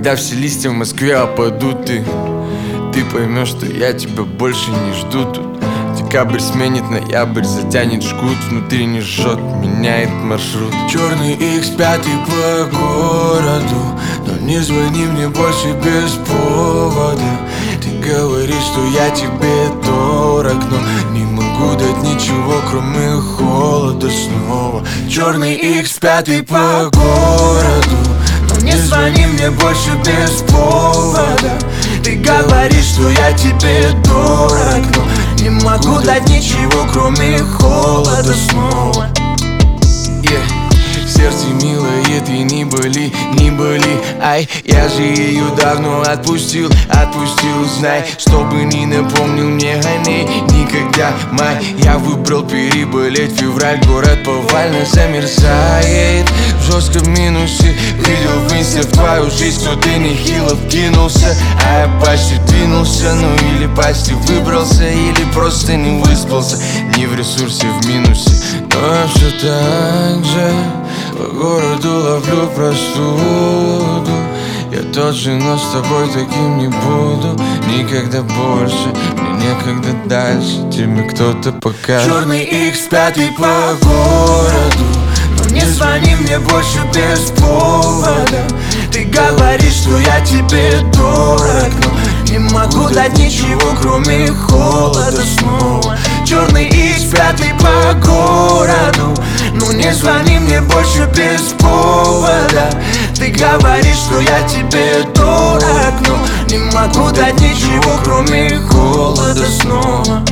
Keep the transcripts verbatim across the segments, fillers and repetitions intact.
Когда все листья в Москве опадут, ты Ты поймешь, что я тебя больше не жду тут. Декабрь сменит ноябрь, затянет жгут, внутри не жжет, меняет маршрут. Черный икс пять по городу, но не звони мне больше без повода. Ты говоришь, что я тебе дорог, но не могу дать ничего, кроме холода снова. Черный икс пять по городу, но не звони мне больше без повода. Ты говоришь, что я тебе дорог, но не могу дать ничего, кроме холода снова. Yeah. Сердце милое, ты не боли, не боли. Ай, я же ее давно отпустил, отпустил. Знай, чтобы не напомнил мне о ней никогда. Май, я выбрал переболеть февраль. Город повально замерзает в жестком минусе. Видел в инсте в твою жизнь, кто-то нехило вкинулся. А я почти двинулся, ну или почти выбрался, или просто не выспался. Не в ресурсе, в минусе, но я все так же по городу ловлю простуду. Я тот же, но с тобой таким не буду никогда больше. Мне некогда дальше, тебе кто-то покажет. Черный икс пять по городу, но не звони мне больше без повода. Ты говоришь, что я тебе дорог, но не могу дать ничего, кроме холода снова. Черный икс пять по городу, ну не звони мне больше без повода. Ты говоришь, что я тебе дорог, но не могу дать ничего, кроме холода снова.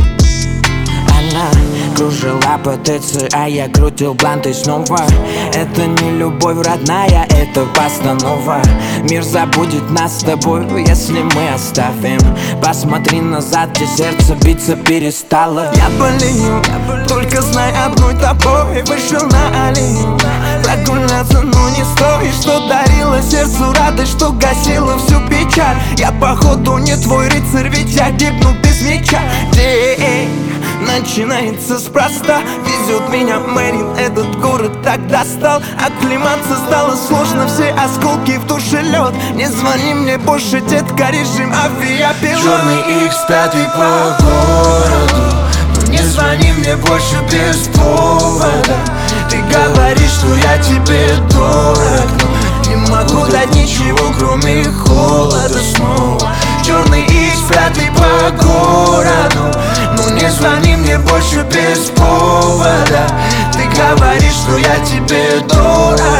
Она кружила по ТЦ, а я крутил бланты снова. Это не любовь родная, это постанова. Мир забудет нас с тобой, если мы оставим. Посмотри назад, где сердце биться перестало. Я болею, только знай одной тобой. Вышел на аллею прогуляться, но не стоит. Что дарила сердцу радость, что гасила всю печаль. Я походу не твой рыцарь, ведь я гибну без меча. День начинается спроста, везет меня Мэрин, этот город так достал. Оклематься стало сложно, все осколки в душе лед. Не звони мне больше, детка, режим авиапилот. Черный икс пять по городу, но не звони мне больше без повода. Ты говоришь, что я тебе дорог, но не могу дать ничего, кроме холода снова. Черный икс пять по городу, ну не звони мне больше без повода. Ты говоришь, что я тебе дорог,